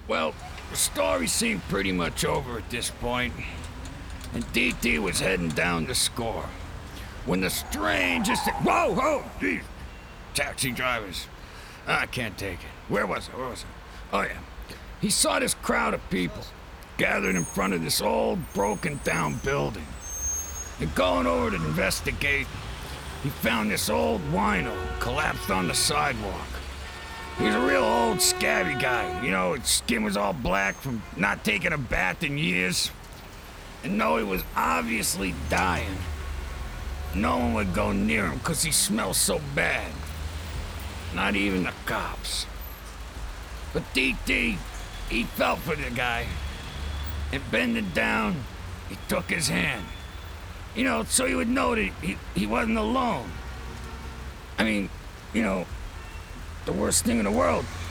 Well, the story seemed pretty much over at this point, and DT was heading down to score when the strangest thing— Whoa, whoa, geez. Taxi drivers. I can't take it. Where was I? Oh, yeah. He saw this crowd of people gathered in front of this old, broken-down building. And going over to investigate, he found this old wino collapsed on the sidewalk. He was a real old, scabby guy. You know, his skin was all black from not taking a bath in years. And though he was obviously dying, no one would go near him because he smelled so bad. Not even the cops. But DT, he felt for the guy. And bending down, he took his hand. You know, so he would know that he wasn't alone. I mean, you know, the worst thing in the world